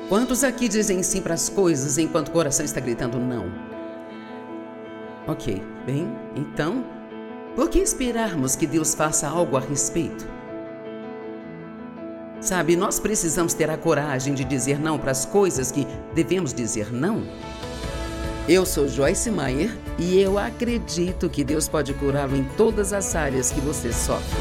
Quantos aqui dizem sim para as coisas enquanto o coração está gritando não? Ok, bem, então, por que esperarmos que Deus faça algo a respeito? Sabe, nós precisamos ter a coragem de dizer não para as coisas que devemos dizer não. Eu sou Joyce Meyer e eu acredito que Deus pode curá-lo em todas as áreas que você sofre.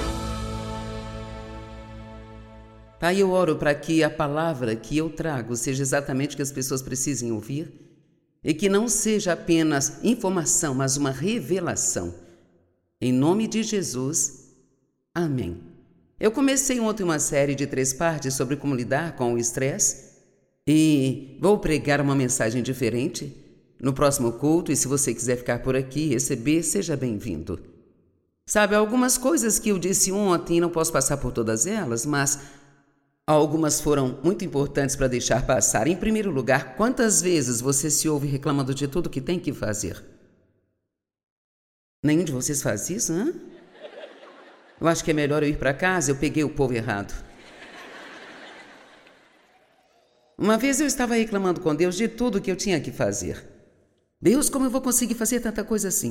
Pai, eu oro para que a palavra que eu trago seja exatamente o que as pessoas precisem ouvir e que não seja apenas informação, mas uma revelação. Em nome de Jesus, amém. Eu comecei ontem uma série de 3 partes sobre como lidar com o estresse e vou pregar uma mensagem diferente no próximo culto, e se você quiser ficar por aqui e receber, seja bem-vindo. Sabe, algumas coisas que eu disse ontem, não posso passar por todas elas, mas algumas foram muito importantes para deixar passar. Em primeiro lugar, quantas vezes você se ouve reclamando de tudo que tem que fazer? Nenhum de vocês faz isso, né? Eu acho que é melhor eu ir para casa, eu peguei o povo errado. Uma vez eu estava reclamando com Deus de tudo que eu tinha que fazer. Deus, como eu vou conseguir fazer tanta coisa assim?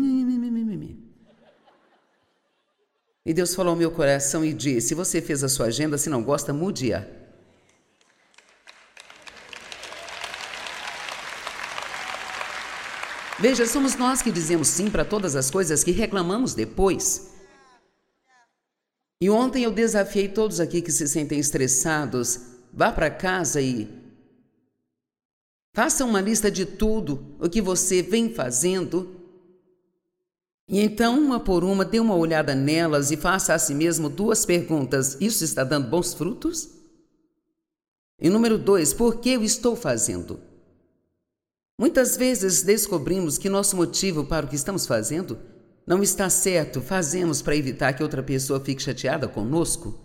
E Deus falou ao meu coração e disse: você fez a sua agenda, se não gosta, mude-a. Veja, somos nós que dizemos sim para todas as coisas que reclamamos depois. E ontem eu desafiei todos aqui que se sentem estressados, vá para casa e faça uma lista de tudo o que você vem fazendo. E então, uma por uma, dê uma olhada nelas e faça a si mesmo 2 perguntas. Isso está dando bons frutos? E número 2, por que eu estou fazendo? Muitas vezes descobrimos que nosso motivo para o que estamos fazendo não está certo. Fazemos para evitar que outra pessoa fique chateada conosco.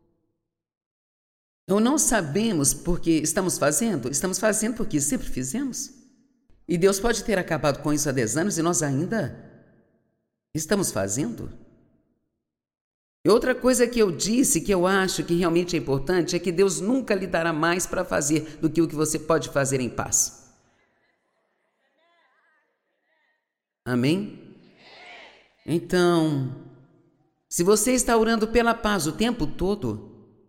Ou não sabemos por que estamos fazendo porque sempre fizemos. E Deus pode ter acabado com isso há 10 anos e nós ainda estamos fazendo. E outra coisa que eu disse, que eu acho que realmente é importante, é que Deus nunca lhe dará mais para fazer do que o que você pode fazer em paz. Amém? Então, se você está orando pela paz o tempo todo,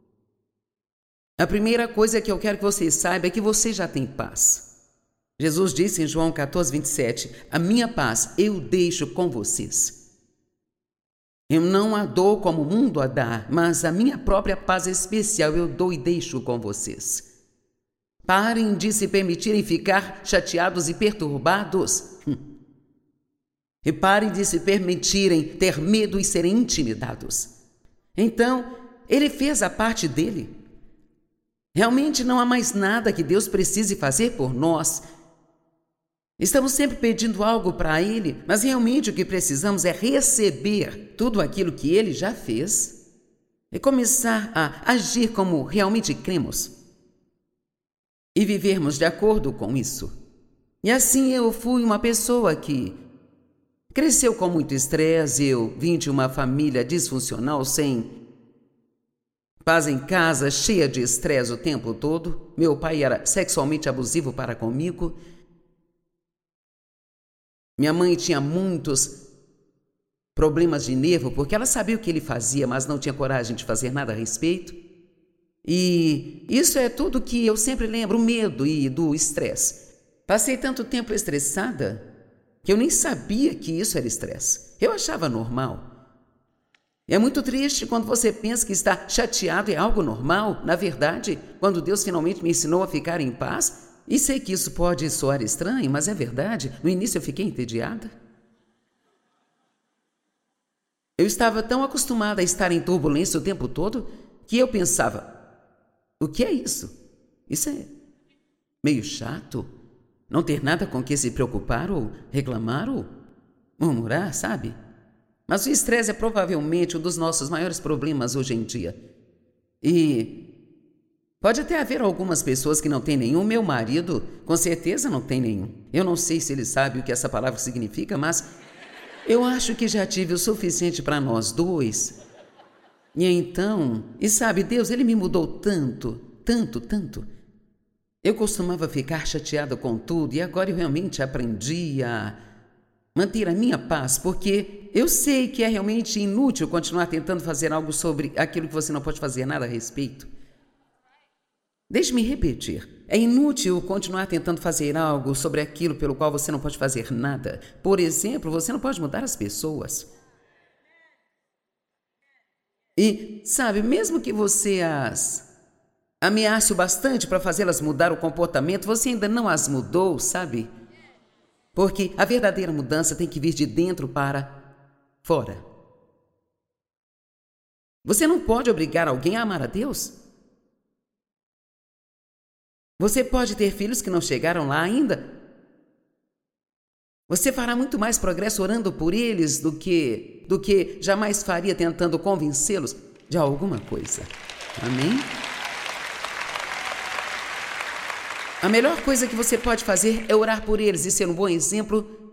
a primeira coisa que eu quero que você saiba é que você já tem paz. Jesus disse em João 14:27, a minha paz eu deixo com vocês. Eu não a dou como o mundo a dá, mas a minha própria paz especial eu dou e deixo com vocês. Parem de se permitirem ficar chateados e perturbados. E parem de se permitirem ter medo e serem intimidados. Então, ele fez a parte dele. Realmente não há mais nada que Deus precise fazer por nós. Estamos sempre pedindo algo para Ele, mas realmente o que precisamos é receber tudo aquilo que Ele já fez e começar a agir como realmente cremos e vivermos de acordo com isso. E assim eu fui uma pessoa que cresceu com muito estresse. Eu vim de uma família disfuncional, sem paz em casa, cheia de estresse o tempo todo. Meu pai era sexualmente abusivo para comigo. Minha mãe tinha muitos problemas de nervo, porque ela sabia o que ele fazia, mas não tinha coragem de fazer nada a respeito. E isso é tudo que eu sempre lembro, o medo e do estresse. Passei tanto tempo estressada que eu nem sabia que isso era estresse. Eu achava normal. É muito triste quando você pensa que está chateado é algo normal. Na verdade, quando Deus finalmente me ensinou a ficar em paz, e sei que isso pode soar estranho, mas é verdade, no início eu fiquei entediada. Eu estava tão acostumada a estar em turbulência o tempo todo que eu pensava, o que é isso? Isso é meio chato. Não ter nada com que se preocupar ou reclamar ou murmurar, sabe? Mas o estresse é provavelmente um dos nossos maiores problemas hoje em dia. E pode até haver algumas pessoas que não têm nenhum. Meu marido, com certeza, não tem nenhum. Eu não sei se ele sabe o que essa palavra significa, mas eu acho que já tive o suficiente para nós 2. E então, e sabe, Deus, Ele me mudou tanto, tanto, tanto. Eu costumava ficar chateada com tudo e agora eu realmente aprendi a manter a minha paz, porque eu sei que é realmente inútil continuar tentando fazer algo sobre aquilo que você não pode fazer nada a respeito. Deixe-me repetir. É inútil continuar tentando fazer algo sobre aquilo pelo qual você não pode fazer nada. Por exemplo, você não pode mudar as pessoas. E, sabe, mesmo que você as ameace o bastante para fazê-las mudar o comportamento, você ainda não as mudou, sabe? Porque a verdadeira mudança tem que vir de dentro para fora. Você não pode obrigar alguém a amar a Deus. Você pode ter filhos que não chegaram lá ainda. Você fará muito mais progresso orando por eles do que jamais faria tentando convencê-los de alguma coisa. Amém? A melhor coisa que você pode fazer é orar por eles e ser um bom exemplo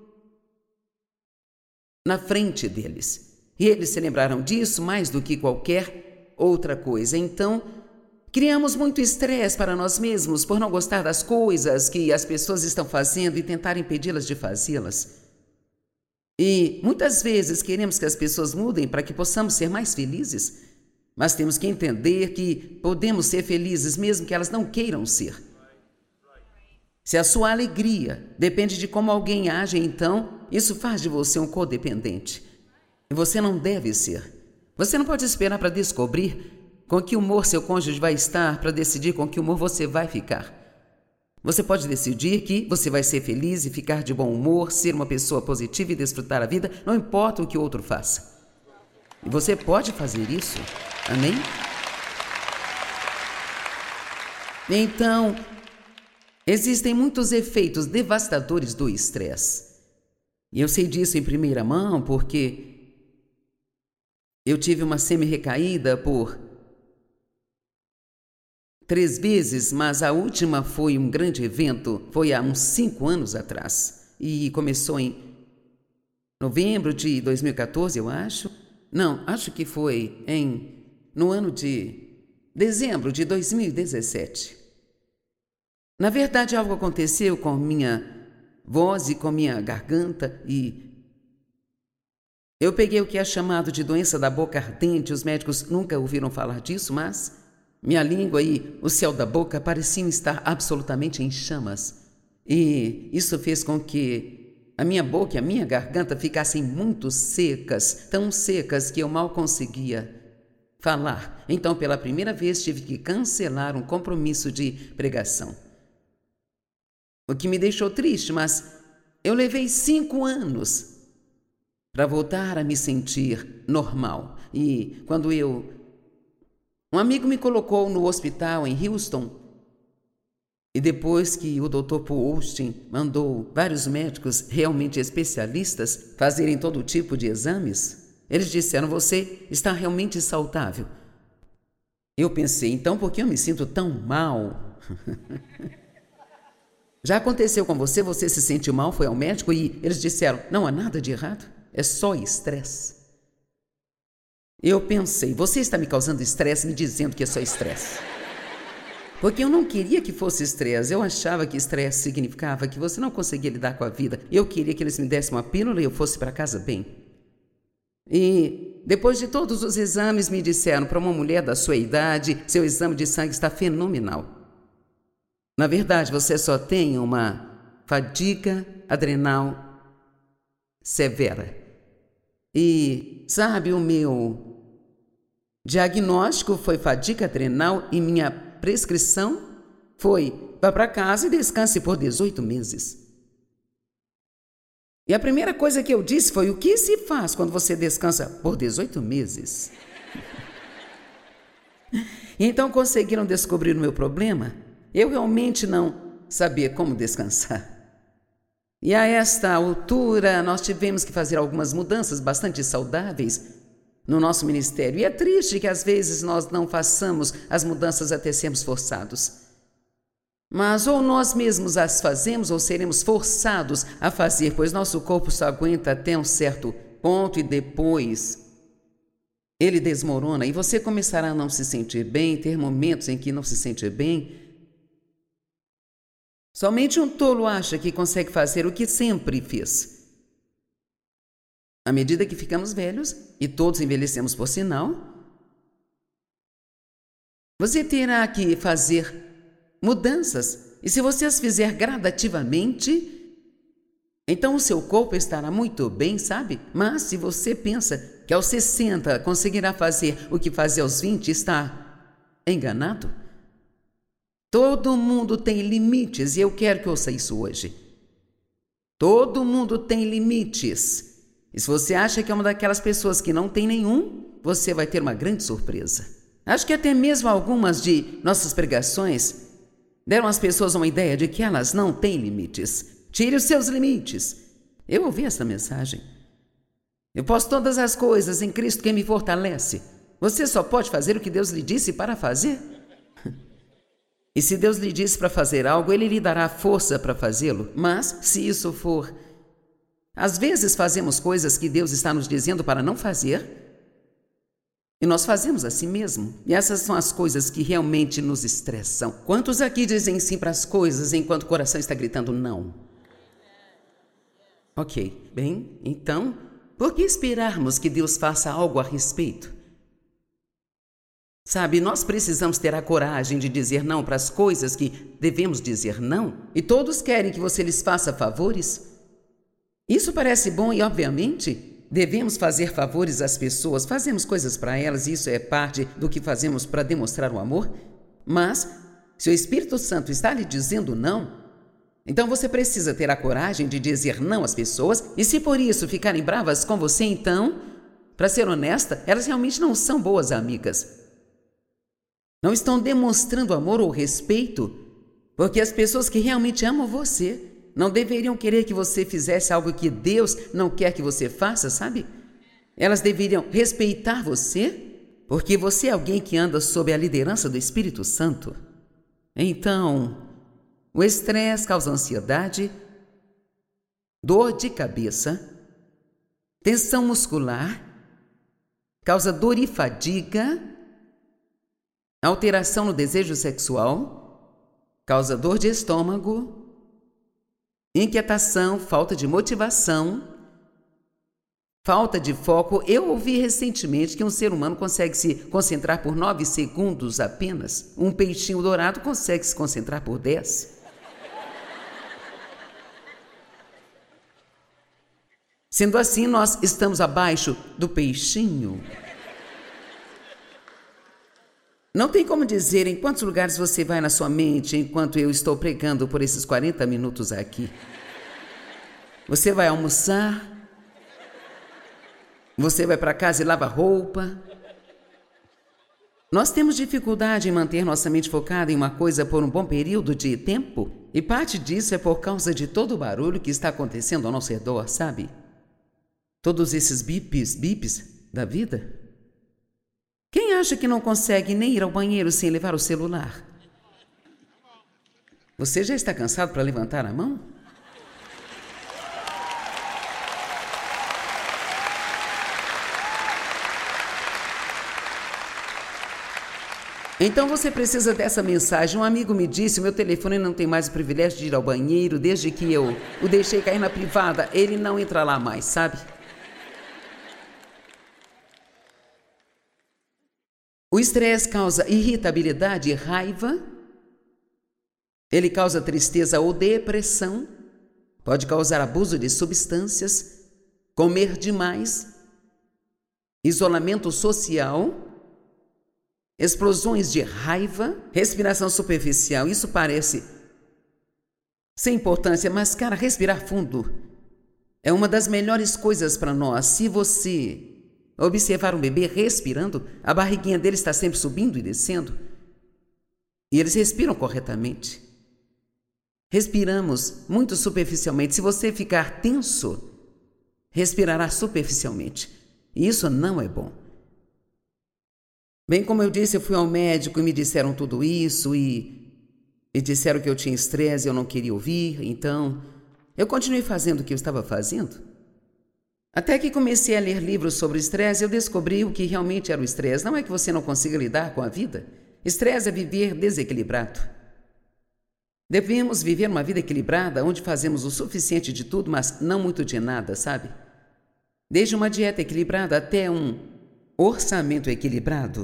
na frente deles. E eles se lembraram disso mais do que qualquer outra coisa. Então, criamos muito estresse para nós mesmos por não gostar das coisas que as pessoas estão fazendo e tentar impedi-las de fazê-las. E muitas vezes queremos que as pessoas mudem para que possamos ser mais felizes, mas temos que entender que podemos ser felizes mesmo que elas não queiram ser. Se a sua alegria depende de como alguém age, então isso faz de você um codependente. E você não deve ser. Você não pode esperar para descobrir com que humor seu cônjuge vai estar para decidir com que humor você vai ficar. Você pode decidir que você vai ser feliz e ficar de bom humor, ser uma pessoa positiva e desfrutar a vida, não importa o que o outro faça. E você pode fazer isso. Amém? Então, existem muitos efeitos devastadores do estresse. E eu sei disso em primeira mão porque eu tive uma semi-recaída por 3 vezes, mas a última foi um grande evento, foi há uns 5 anos atrás. E começou em novembro de 2014, eu acho. Não, acho que foi no ano de dezembro de 2017. Na verdade, algo aconteceu com minha voz e com minha garganta e eu peguei o que é chamado de doença da boca ardente. Os médicos nunca ouviram falar disso, mas minha língua e o céu da boca pareciam estar absolutamente em chamas. E isso fez com que a minha boca e a minha garganta ficassem muito secas, tão secas que eu mal conseguia falar. Então, pela primeira vez, tive que cancelar um compromisso de pregação. O que me deixou triste, mas eu levei 5 anos para voltar a me sentir normal. E quando um amigo me colocou no hospital em Houston, e depois que o Dr. Paul Austin mandou vários médicos realmente especialistas fazerem todo tipo de exames, eles disseram: você está realmente saudável. Eu pensei, então por que eu me sinto tão mal? Já aconteceu com você? Você se sentiu mal, foi ao médico e eles disseram: não há nada de errado, é só estresse. Eu pensei: você está me causando estresse me dizendo que é só estresse. Porque eu não queria que fosse estresse. Eu achava que estresse significava que você não conseguia lidar com a vida. Eu queria que eles me dessem uma pílula e eu fosse para casa bem. E depois de todos os exames me disseram: para uma mulher da sua idade, seu exame de sangue está fenomenal. Na verdade, você só tem uma fadiga adrenal severa. E, sabe, o meu diagnóstico foi fadiga adrenal e minha prescrição foi: vá para casa e descanse por 18 meses. E a primeira coisa que eu disse foi: o que se faz quando você descansa por 18 meses? E então conseguiram descobrir o meu problema. Eu realmente não sabia como descansar. E a esta altura, nós tivemos que fazer algumas mudanças bastante saudáveis no nosso ministério. E é triste que às vezes nós não façamos as mudanças até sermos forçados. Mas ou nós mesmos as fazemos ou seremos forçados a fazer, pois nosso corpo só aguenta até um certo ponto e depois ele desmorona e você começará a não se sentir bem, ter momentos em que não se sente bem. Somente um tolo acha que consegue fazer o que sempre fez. À medida que ficamos velhos, e todos envelhecemos por sinal, você terá que fazer mudanças. E se você as fizer gradativamente, então o seu corpo estará muito bem, sabe? Mas se você pensa que aos 60 conseguirá fazer o que fazia aos 20, está enganado. Todo mundo tem limites e eu quero que ouça isso hoje. Todo mundo tem limites. E se você acha que é uma daquelas pessoas que não tem nenhum, você vai ter uma grande surpresa. Acho que até mesmo algumas de nossas pregações deram às pessoas uma ideia de que elas não têm limites. Tire os seus limites. Eu ouvi essa mensagem. Eu posso todas as coisas em Cristo que me fortalece. Você só pode fazer o que Deus lhe disse para fazer. E se Deus lhe disse para fazer algo, Ele lhe dará força para fazê-lo. Mas, se isso for... Às vezes fazemos coisas que Deus está nos dizendo para não fazer, e nós fazemos assim mesmo. E essas são as coisas que realmente nos estressam. Quantos aqui dizem sim para as coisas enquanto o coração está gritando não? Ok, bem, então, por que esperarmos que Deus faça algo a respeito? Sabe, nós precisamos ter a coragem de dizer não para as coisas que devemos dizer não. E todos querem que você lhes faça favores. Isso parece bom e, obviamente, devemos fazer favores às pessoas. Fazemos coisas para elas e isso é parte do que fazemos para demonstrar o amor. Mas, se o Espírito Santo está lhe dizendo não, então você precisa ter a coragem de dizer não às pessoas. E se por isso ficarem bravas com você, então, para ser honesta, elas realmente não são boas amigas. Não estão demonstrando amor ou respeito, porque as pessoas que realmente amam você não deveriam querer que você fizesse algo que Deus não quer que você faça, sabe? Elas deveriam respeitar você, porque você é alguém que anda sob a liderança do Espírito Santo. Então, o estresse causa ansiedade, dor de cabeça, tensão muscular, causa dor e fadiga, alteração no desejo sexual, causa dor de estômago, inquietação, falta de motivação, falta de foco. Eu ouvi recentemente que um ser humano consegue se concentrar por 9 segundos apenas. Um peixinho dourado consegue se concentrar por 10. Sendo assim, nós estamos abaixo do peixinho. Não tem como dizer em quantos lugares você vai na sua mente enquanto eu estou pregando por esses 40 minutos aqui. Você vai almoçar, você vai para casa e lava roupa. Nós temos dificuldade em manter nossa mente focada em uma coisa por um bom período de tempo, e parte disso é por causa de todo o barulho que está acontecendo ao nosso redor, sabe? Todos esses bips da vida. Quem acha que não consegue nem ir ao banheiro sem levar o celular? Você já está cansado para levantar a mão? Então você precisa dessa mensagem. Um amigo me disse, o meu telefone não tem mais o privilégio de ir ao banheiro desde que eu o deixei cair na privada. Ele não entra lá mais, sabe? O estresse causa irritabilidade e raiva. Ele causa tristeza ou depressão. Pode causar abuso de substâncias, comer demais, isolamento social, explosões de raiva, respiração superficial. Isso parece sem importância, mas, cara, respirar fundo é uma das melhores coisas para nós. Se você observar um bebê respirando, a barriguinha dele está sempre subindo e descendo. E eles respiram corretamente. Respiramos muito superficialmente. Se você ficar tenso, respirará superficialmente. E isso não é bom. Bem, como eu disse, eu fui ao médico e me disseram tudo isso e disseram que eu tinha estresse e eu não queria ouvir. Então, eu continuei fazendo o que eu estava fazendo. Até que comecei a ler livros sobre estresse, eu descobri o que realmente era o estresse. Não é que você não consiga lidar com a vida. Estresse é viver desequilibrado. Devemos viver uma vida equilibrada, onde fazemos o suficiente de tudo, mas não muito de nada, sabe? Desde uma dieta equilibrada até um orçamento equilibrado.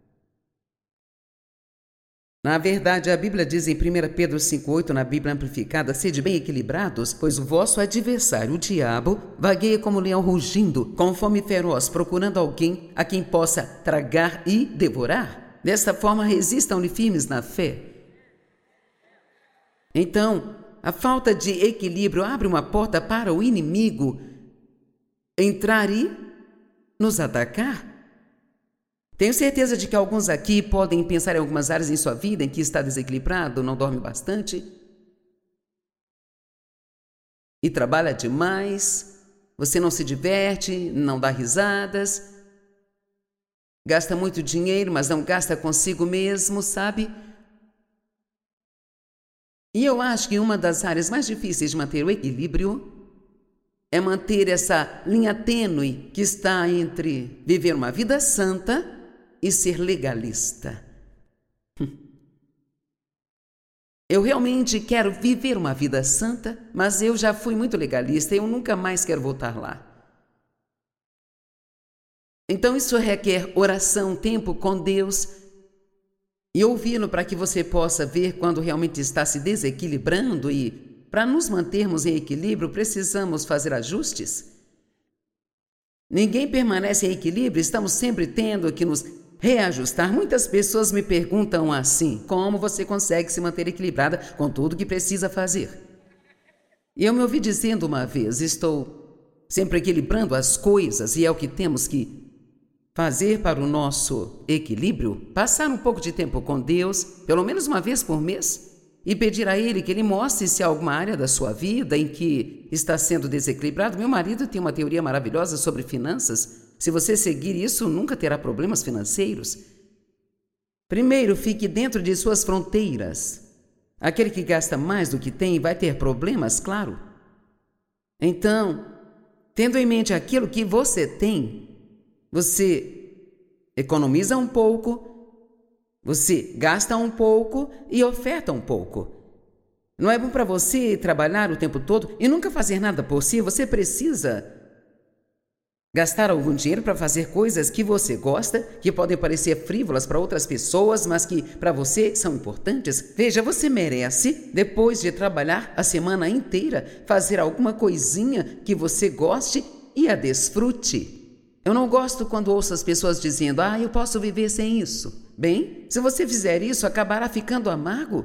Na verdade, a Bíblia diz em 1 Pedro 5,8, na Bíblia Amplificada: sede bem equilibrados, pois o vosso adversário, o diabo, vagueia como leão rugindo, com fome feroz, procurando alguém a quem possa tragar e devorar. Desta forma, resistam-lhe firmes na fé. Então, a falta de equilíbrio abre uma porta para o inimigo entrar e nos atacar. Tenho certeza de que alguns aqui podem pensar em algumas áreas em sua vida em que está desequilibrado, não dorme bastante e trabalha demais, você não se diverte, não dá risadas, gasta muito dinheiro, mas não gasta consigo mesmo, sabe? E eu acho que uma das áreas mais difíceis de manter o equilíbrio é manter essa linha tênue que está entre viver uma vida santa e ser legalista. Eu realmente quero viver uma vida santa, mas eu já fui muito legalista e eu nunca mais quero voltar lá. Então isso requer oração, tempo com Deus e ouvi-lo para que você possa ver quando realmente está se desequilibrando, e para nos mantermos em equilíbrio precisamos fazer ajustes. Ninguém permanece em equilíbrio, estamos sempre tendo que nos reajustar. Muitas pessoas me perguntam assim: como você consegue se manter equilibrada com tudo que precisa fazer? E eu me ouvi dizendo uma vez: estou sempre equilibrando as coisas, e é o que temos que fazer para o nosso equilíbrio, passar um pouco de tempo com Deus, pelo menos uma vez por mês, e pedir a Ele que Ele mostre se há alguma área da sua vida em que está sendo desequilibrado. Meu marido tem uma teoria maravilhosa sobre finanças. Se você seguir isso, nunca terá problemas financeiros. Primeiro, fique dentro de suas fronteiras. Aquele que gasta mais do que tem vai ter problemas, claro. Então, tendo em mente aquilo que você tem, você economiza um pouco, você gasta um pouco e oferta um pouco. Não é bom para você trabalhar o tempo todo e nunca fazer nada por si. Você precisa gastar algum dinheiro para fazer coisas que você gosta, que podem parecer frívolas para outras pessoas, mas que para você são importantes. Veja, você merece, depois de trabalhar a semana inteira, fazer alguma coisinha que você goste e a desfrute. Eu não gosto quando ouço as pessoas dizendo: eu posso viver sem isso. Bem, se você fizer isso, acabará ficando amargo.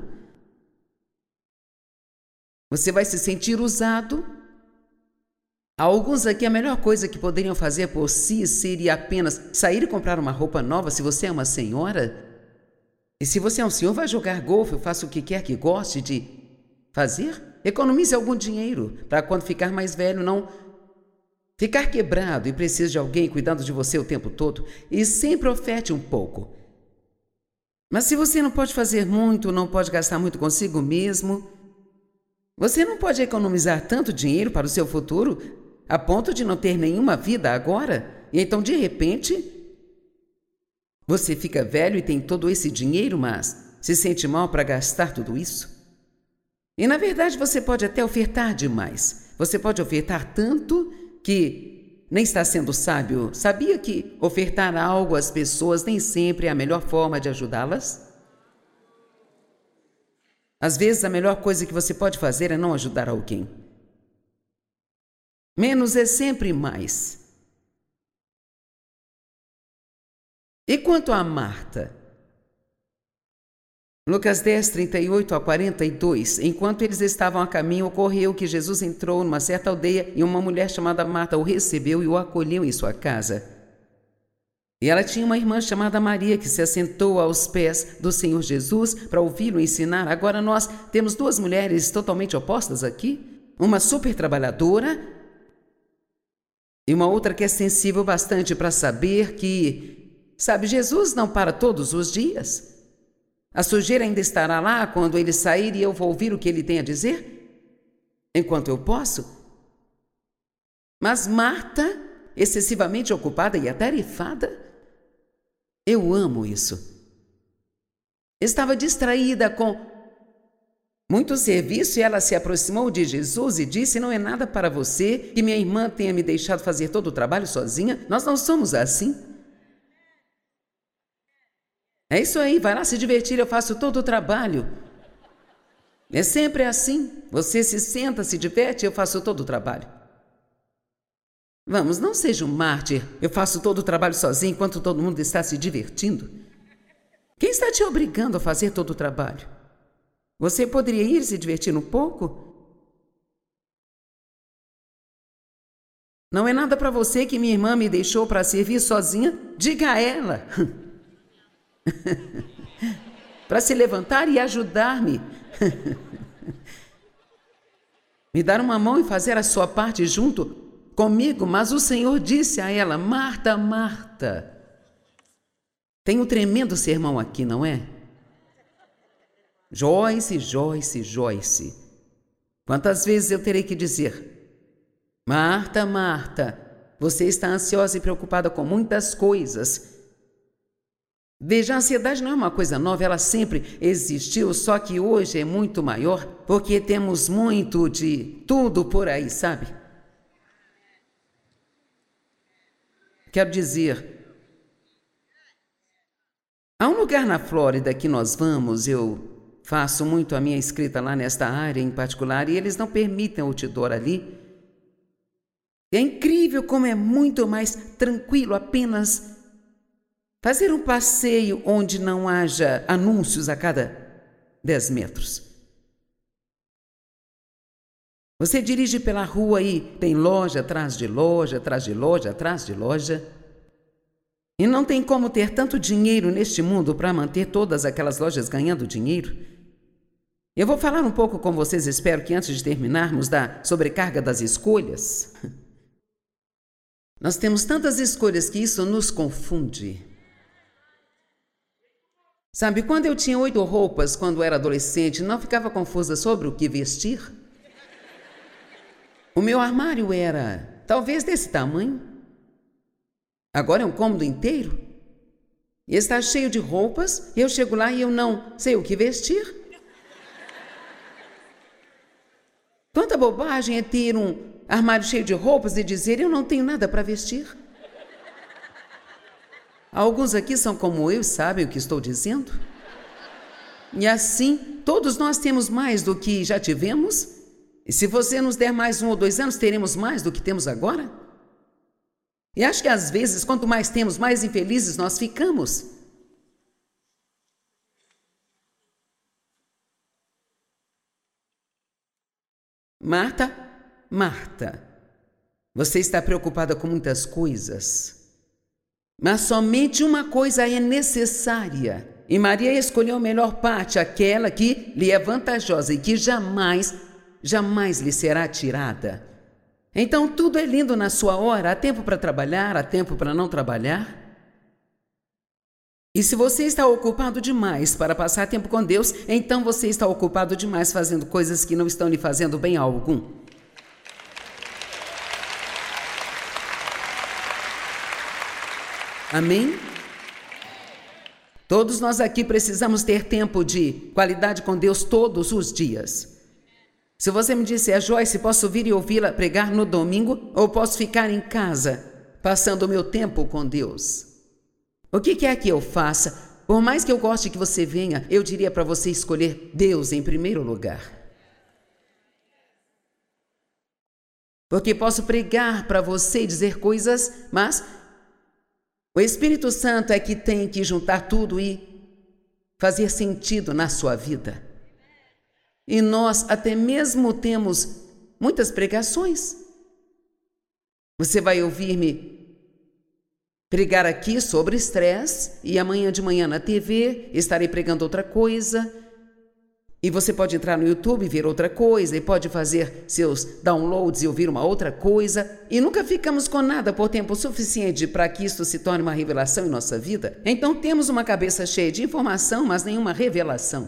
Você vai se sentir usado. Alguns aqui, a melhor coisa que poderiam fazer por si seria apenas sair e comprar uma roupa nova se você é uma senhora. E se você é um senhor, vai jogar golfe, faça o que quer que goste de fazer. Economize algum dinheiro para quando ficar mais velho não ficar quebrado e precisa de alguém cuidando de você o tempo todo. E sempre oferte um pouco. Mas se você não pode fazer muito, não pode gastar muito consigo mesmo, você não pode economizar tanto dinheiro para o seu futuro a ponto de não ter nenhuma vida agora, e então de repente você fica velho e tem todo esse dinheiro, mas se sente mal para gastar tudo isso. E na verdade você pode até ofertar demais. Você pode ofertar tanto que nem está sendo sábio. Sabia que ofertar algo às pessoas nem sempre é a melhor forma de ajudá-las? Às vezes a melhor coisa que você pode fazer é não ajudar alguém. Menos é sempre mais. E quanto a Marta? Lucas 10, 38 a 42. Enquanto eles estavam a caminho, ocorreu que Jesus entrou numa certa aldeia e uma mulher chamada Marta o recebeu e o acolheu em sua casa. E ela tinha uma irmã chamada Maria que se assentou aos pés do Senhor Jesus para ouvi-lo ensinar. Agora nós temos duas mulheres totalmente opostas aqui. Uma super trabalhadora e uma outra que é sensível bastante para saber que, Jesus não para todos os dias. A sujeira ainda estará lá quando ele sair e eu vou ouvir o que ele tem a dizer, enquanto eu posso. Mas Marta, excessivamente ocupada e atarefada, eu amo isso. Estava distraída com muito serviço, e ela se aproximou de Jesus e disse: não é nada para você que minha irmã tenha me deixado fazer todo o trabalho sozinha. Nós não somos assim. É isso aí, vai lá se divertir, eu faço todo o trabalho. É sempre assim. Você se senta, se diverte, eu faço todo o trabalho. Vamos, não seja um mártir. Eu faço todo o trabalho sozinho enquanto todo mundo está se divertindo. Quem está te obrigando a fazer todo o trabalho? Você poderia ir se divertir um pouco? Não é nada para você que minha irmã me deixou para servir sozinha? Diga a ela. Para se levantar e ajudar-me. Me dar uma mão e fazer a sua parte junto comigo, mas o Senhor disse a ela: Marta, Marta. Tem um tremendo sermão aqui, não é? Joyce, Joyce, Joyce. Quantas vezes eu terei que dizer: Marta, Marta, você está ansiosa e preocupada com muitas coisas. Veja, a ansiedade não é uma coisa nova, ela sempre existiu, só que hoje é muito maior, porque temos muito de tudo por aí, sabe? Quero dizer, há um lugar na Flórida que nós vamos, eu faço muito a minha escrita lá nesta área em particular, e eles não permitem outdoor ali. É incrível como é muito mais tranquilo apenas fazer um passeio onde não haja anúncios a cada 10 metros. Você dirige pela rua e tem loja atrás de loja, atrás de loja, atrás de loja. E não tem como ter tanto dinheiro neste mundo para manter todas aquelas lojas ganhando dinheiro. Eu vou falar um pouco com vocês, espero que antes de terminarmos, da sobrecarga das escolhas. Nós temos tantas escolhas que isso nos confunde. Sabe, quando eu tinha 8 roupas, quando era adolescente, não ficava confusa sobre o que vestir? O meu armário era talvez desse tamanho. Agora é um cômodo inteiro. E está cheio de roupas, e eu chego lá e eu não sei o que vestir. Quanta bobagem é ter um armário cheio de roupas e dizer: eu não tenho nada para vestir. Alguns aqui são como eu e sabem o que estou dizendo. E assim, todos nós temos mais do que já tivemos. E se você nos der mais 1 ou 2 anos, teremos mais do que temos agora. E acho que às vezes, quanto mais temos, mais infelizes nós ficamos. Marta, Marta, você está preocupada com muitas coisas. Mas somente uma coisa é necessária. E Maria escolheu a melhor parte, aquela que lhe é vantajosa e que jamais, jamais lhe será tirada. Então tudo é lindo na sua hora, há tempo para trabalhar, há tempo para não trabalhar. E se você está ocupado demais para passar tempo com Deus, então você está ocupado demais fazendo coisas que não estão lhe fazendo bem algum. Amém? Todos nós aqui precisamos ter tempo de qualidade com Deus todos os dias. Se você me disser: Joyce, posso vir e ouvi-la pregar no domingo ou posso ficar em casa passando o meu tempo com Deus? O que quer que eu faça? Por mais que eu goste que você venha, eu diria para você escolher Deus em primeiro lugar. Porque posso pregar para você e dizer coisas, mas o Espírito Santo é que tem que juntar tudo e fazer sentido na sua vida. E nós até mesmo temos muitas pregações. Você vai ouvir-me pregar aqui sobre estresse e amanhã de manhã na TV estarei pregando outra coisa. E você pode entrar no YouTube e ver outra coisa, e pode fazer seus downloads e ouvir uma outra coisa, e nunca ficamos com nada por tempo suficiente para que isto se torne uma revelação em nossa vida. Então temos uma cabeça cheia de informação, mas nenhuma revelação.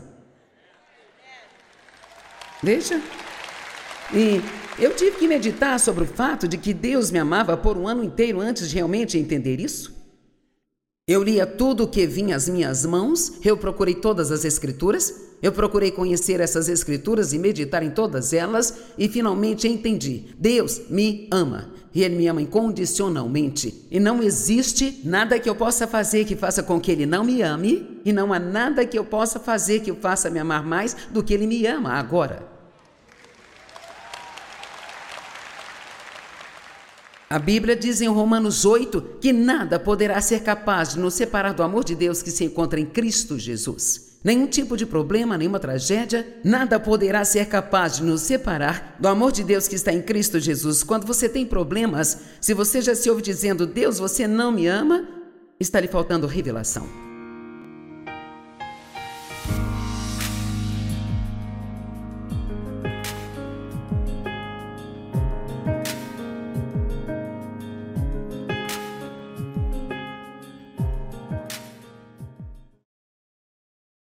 Veja. E eu tive que meditar sobre o fato de que Deus me amava por um ano inteiro antes de realmente entender isso. Eu lia tudo o que vinha às minhas mãos, eu procurei todas as escrituras. Eu procurei conhecer essas escrituras e meditar em todas elas e finalmente entendi. Deus me ama e Ele me ama incondicionalmente. E não existe nada que eu possa fazer que faça com que Ele não me ame, e não há nada que eu possa fazer que o faça me amar mais do que Ele me ama agora. A Bíblia diz em Romanos 8 que nada poderá ser capaz de nos separar do amor de Deus que se encontra em Cristo Jesus. Nenhum tipo de problema, nenhuma tragédia, nada poderá ser capaz de nos separar do amor de Deus que está em Cristo Jesus. Quando você tem problemas, se você já se ouve dizendo, Deus, você não me ama, está lhe faltando revelação.